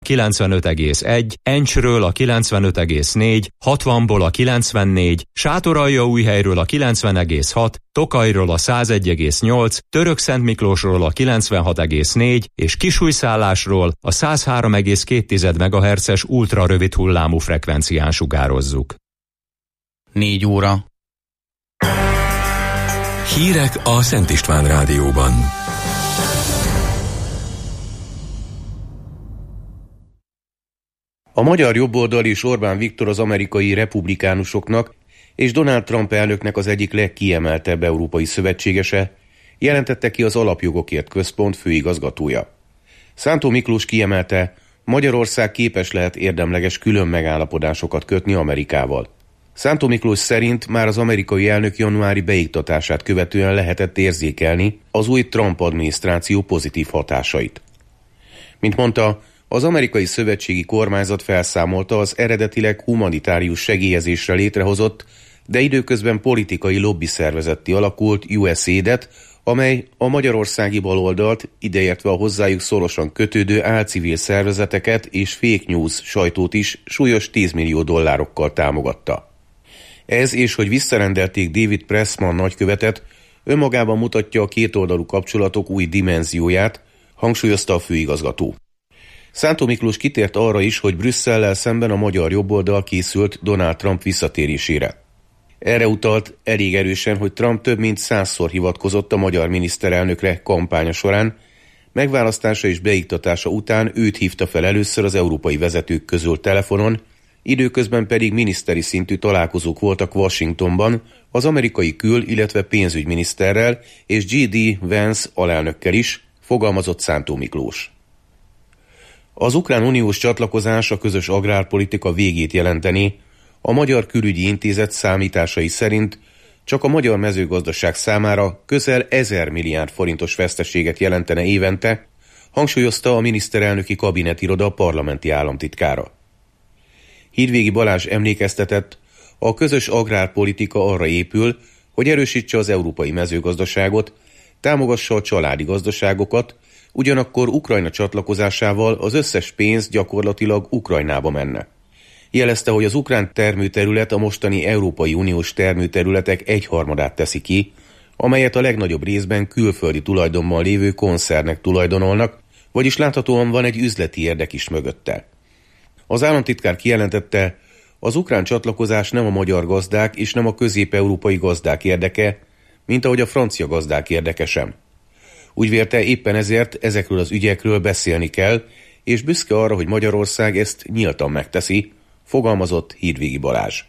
95,1, Encsről a 95,4, 60-ból a 94, Sátoraljaújhelyről a 90,6, Tokajról a 101,8, Törökszentmiklósról a 96,4 és Kisújszállásról a 103,2 MHz-es ultrarövid hullámú frekvencián sugározzuk. 4 óra. Hírek a Szent István Rádióban. A magyar jobboldal és Orbán Viktor az amerikai republikánusoknak és Donald Trump elnöknek az egyik legkiemeltebb európai szövetségese, jelentette ki az Alapjogokért Központ főigazgatója. Szántó Miklós kiemelte, Magyarország képes lehet érdemleges külön megállapodásokat kötni Amerikával. Szántó Miklós szerint már az amerikai elnök januári beiktatását követően lehetett érzékelni az új Trump adminisztráció pozitív hatásait. Mint mondta, az amerikai szövetségi kormányzat felszámolta az eredetileg humanitárius segélyezésre létrehozott, de időközben politikai lobbyszervezetté alakult USAID-et, amely a magyarországi baloldalt, ideértve a hozzájuk szorosan kötődő álcivil szervezeteket és fake news sajtót is súlyos 10 millió dollárokkal támogatta. Ez és hogy visszarendelték David Pressman nagykövetet, önmagában mutatja a kétoldalú kapcsolatok új dimenzióját, hangsúlyozta a főigazgató. Szántó Miklós kitért arra is, hogy Brüsszellel szemben a magyar jobboldal készült Donald Trump visszatérésére. Erre utalt elég erősen, hogy Trump több mint 100-szor hivatkozott a magyar miniszterelnökre kampánya során, megválasztása és beiktatása után őt hívta fel először az európai vezetők közül telefonon, időközben pedig miniszteri szintű találkozók voltak Washingtonban az amerikai illetve pénzügyminiszterrel és J.D. Vance alelnökkel is, fogalmazott Szántó Miklós. Az ukrán uniós csatlakozás a közös agrárpolitika végét jelenteni, a Magyar Külügyi Intézet számításai szerint csak a magyar mezőgazdaság számára közel 1000 milliárd forintos veszteséget jelentene évente, hangsúlyozta a miniszterelnöki kabinetiroda parlamenti államtitkára. Hídvégi Balázs emlékeztetett, a közös agrárpolitika arra épül, hogy erősítse az európai mezőgazdaságot, támogassa a családi gazdaságokat, ugyanakkor Ukrajna csatlakozásával az összes pénz gyakorlatilag Ukrajnába menne. Jelezte, hogy az ukrán termőterület a mostani Európai Uniós termőterületek 1/3 teszi ki, amelyet a legnagyobb részben külföldi tulajdonban lévő koncernek tulajdonolnak, vagyis láthatóan van egy üzleti érdek is mögötte. Az államtitkár kijelentette, az ukrán csatlakozás nem a magyar gazdák és nem a közép-európai gazdák érdeke, mint ahogy a francia gazdák érdeke sem. Úgy vélte, éppen ezért ezekről az ügyekről beszélni kell, és büszke arra, hogy Magyarország ezt nyíltan megteszi, fogalmazott Hídvégi Balázs.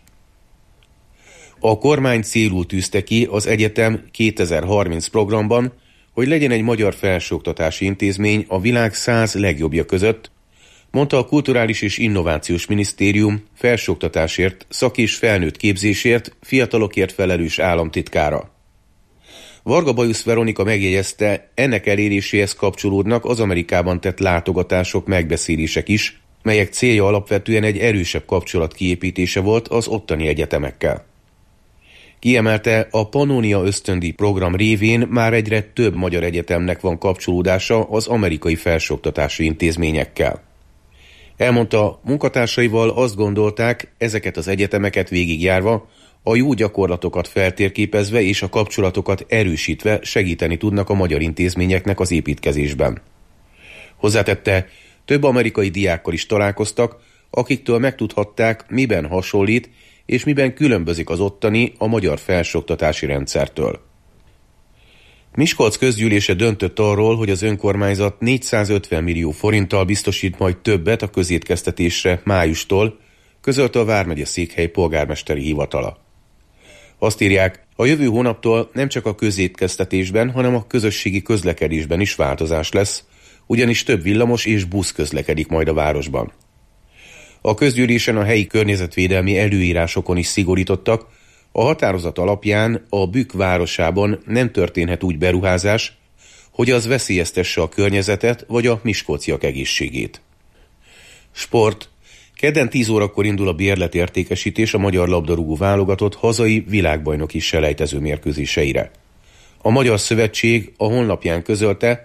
A kormány célul tűzte ki az egyetem 2030 programban, hogy legyen egy magyar felsőoktatási intézmény a világ 100 legjobbja között, mondta a Kulturális és Innovációs Minisztérium felsőoktatásért, szak- és felnőtt képzésért, fiatalokért felelős államtitkára. Varga Bajusz Veronika megjegyezte, ennek eléréséhez kapcsolódnak az Amerikában tett látogatások, megbeszélések is, melyek célja alapvetően egy erősebb kapcsolat kiépítése volt az ottani egyetemekkel. Kiemelte, a Pannonia ösztöndíj program révén már egyre több magyar egyetemnek van kapcsolódása az amerikai felsőoktatási intézményekkel. Elmondta, munkatársaival azt gondolták, ezeket az egyetemeket végigjárva, a jó gyakorlatokat feltérképezve és a kapcsolatokat erősítve segíteni tudnak a magyar intézményeknek az építkezésben. Hozzátette, több amerikai diákkal is találkoztak, akiktől megtudhatták, miben hasonlít és miben különbözik az ottani a magyar felsőoktatási rendszertől. Miskolc közgyűlése döntött arról, hogy az önkormányzat 450 millió forinttal biztosít majd többet a közétkeztetésre májustól, közölte a vármegye székhely polgármesteri hivatala. Azt írják, a jövő hónaptól nem csak a közétkeztetésben, hanem a közösségi közlekedésben is változás lesz, ugyanis több villamos és busz közlekedik majd a városban. A közgyűlésen a helyi környezetvédelmi előírásokon is szigorítottak, a határozat alapján a Bükk városában nem történhet úgy beruházás, hogy az veszélyeztesse a környezetet vagy a miskolciak egészségét. Sport. Kedden 10 órakor indul a bérletértékesítés a magyar labdarúgó válogatott hazai világbajnoki selejtező mérkőzéseire. A Magyar Szövetség a honlapján közölte,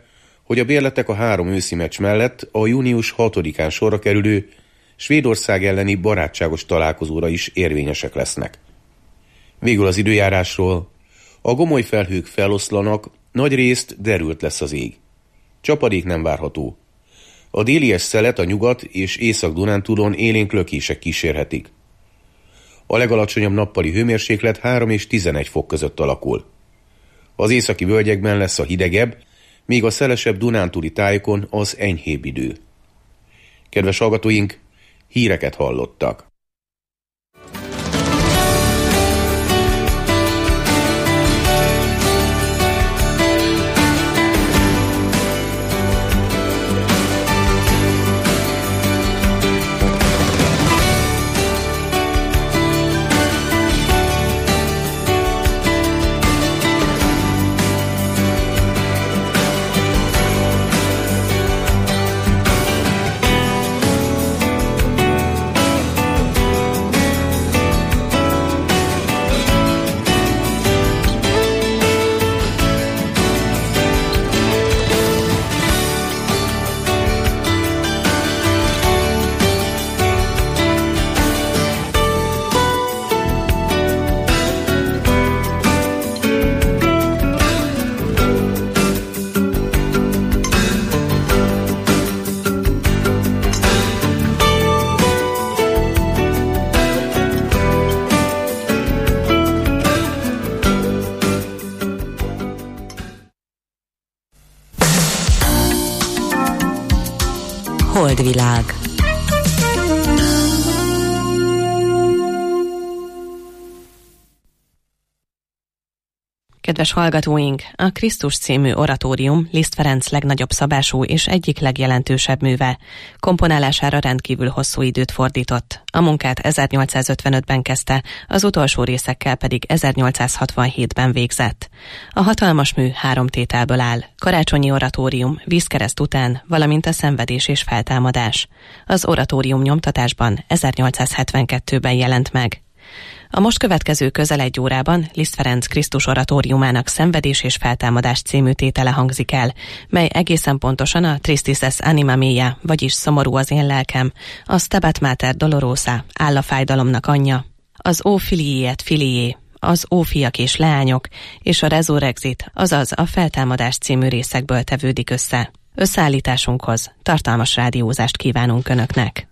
hogy a bérletek a 3 őszi meccs mellett a június 6-án sorra kerülő Svédország elleni barátságos találkozóra is érvényesek lesznek. Végül az időjárásról. A gomoly felhők feloszlanak, nagyrészt derült lesz az ég. Csapadék nem várható. A délies szelet a nyugat és Észak-Dunántúlon élénk lökések kísérhetik. A legalacsonyabb nappali hőmérséklet 3 és 11 fok között alakul. Az északi völgyekben lesz a hidegebb, míg a szelesebb dunántúli tájokon az enyhébb idő. Kedves hallgatóink, híreket hallottak. Holdvilág. Kedves hallgatóink, a Krisztus című oratórium Liszt Ferenc legnagyobb szabású és egyik legjelentősebb műve. Komponálására rendkívül hosszú időt fordított. A munkát 1855-ben kezdte, az utolsó részekkel pedig 1867-ben végzett. A hatalmas mű 3 tételből áll: karácsonyi oratórium, vízkereszt után, valamint a szenvedés és feltámadás. Az oratórium nyomtatásban 1872-ben jelent meg. A most következő közel 1 órában Liszt Ferenc Krisztus oratóriumának Szenvedés és feltámadás című tétele hangzik el, mely egészen pontosan a Tristis es anima mea, vagyis szomorú az én lelkem, a Stabat Mater Dolorosa, áll a fájdalomnak anyja, az Ó filii et filié, az Ó fiak és leányok, és a Resurrexit, azaz a feltámadás című részekből tevődik össze. Összeállításunkhoz tartalmas rádiózást kívánunk Önöknek.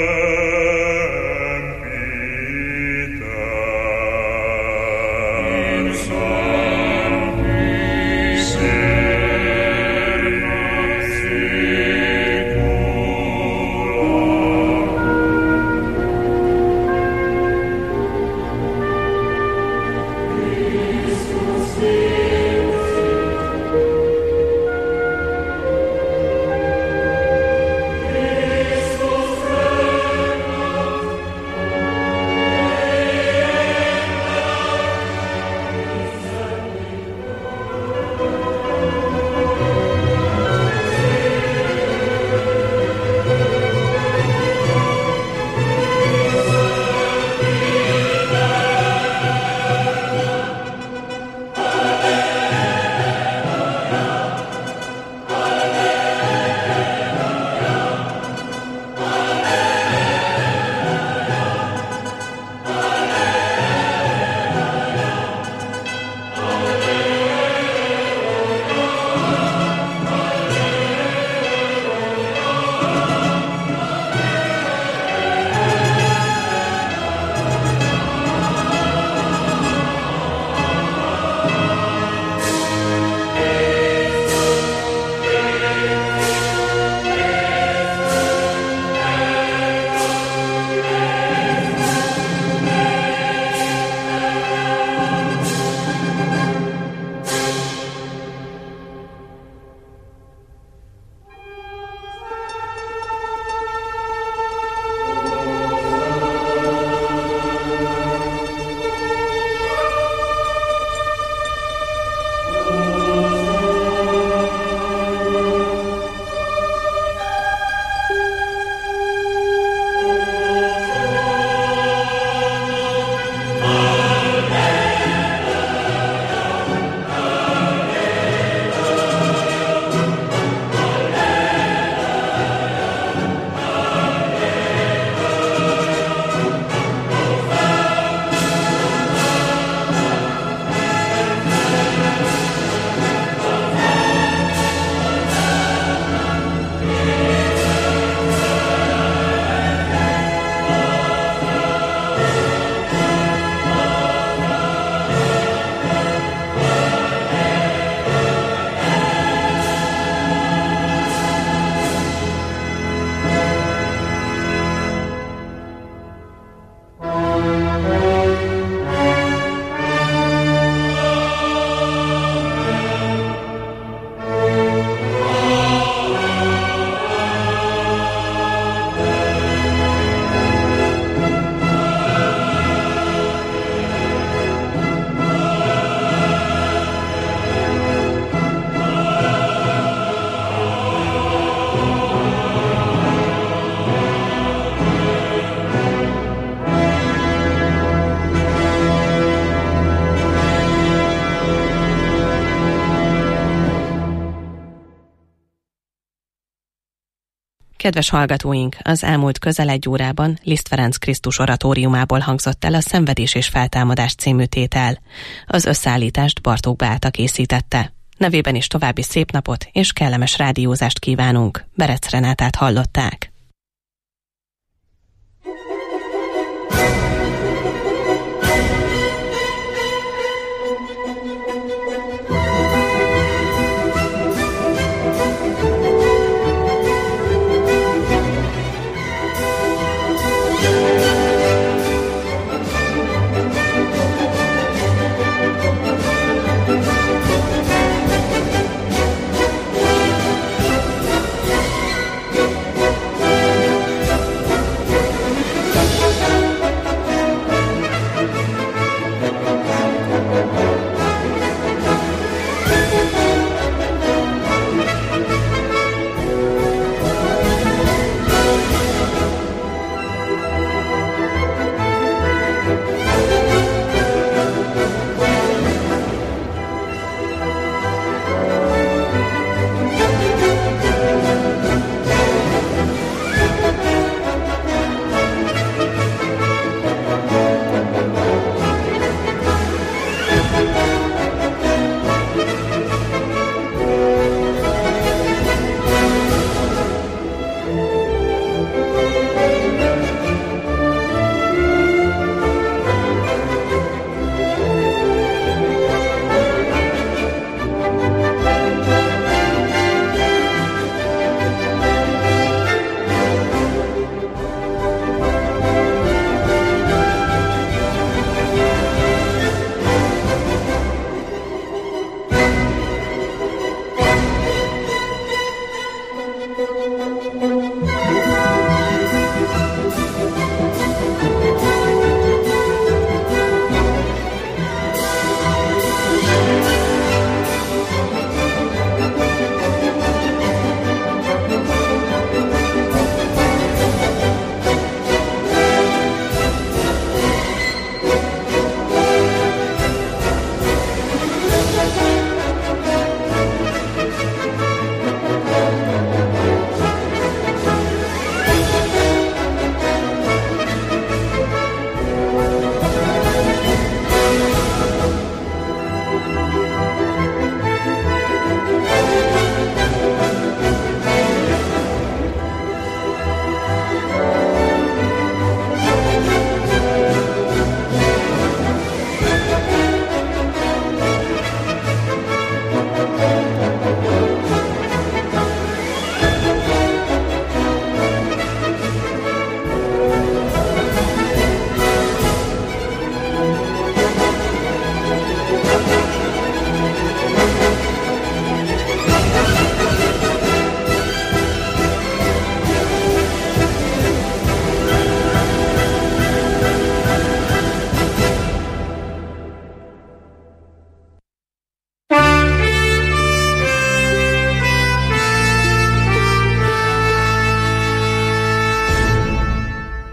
Kedves hallgatóink, az elmúlt közel egy órában Liszt Ferenc Krisztus oratóriumából hangzott el a Szenvedés és feltámadás című tétel. Az összeállítást Bartók Beáta készítette. Nevében is további szép napot és kellemes rádiózást kívánunk. Berec Renátát hallották.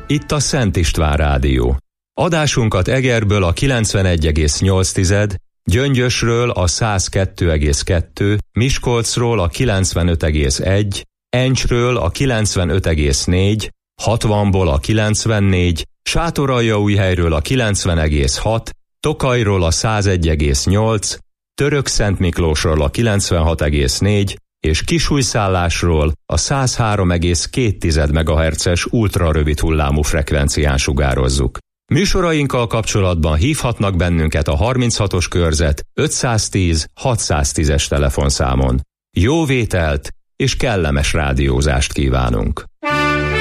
Itt a Szent István Rádió. Adásunkat Egerből a 91,8, Gyöngyösről a 102,2, Miskolcról a 95,1, Encsről a 95,4, 60-ból a 94, Sátoraljaújhelyről a 90,6, Tokajról a 101,8, Törökszentmiklósról a 96,4 és Kisújszállásról a 103,2 MHz-es ultrarövid hullámú frekvencián sugározzuk. Műsorainkkal kapcsolatban hívhatnak bennünket a 36-os körzet 510 610-es telefonszámon. Jó vételt és kellemes rádiózást kívánunk!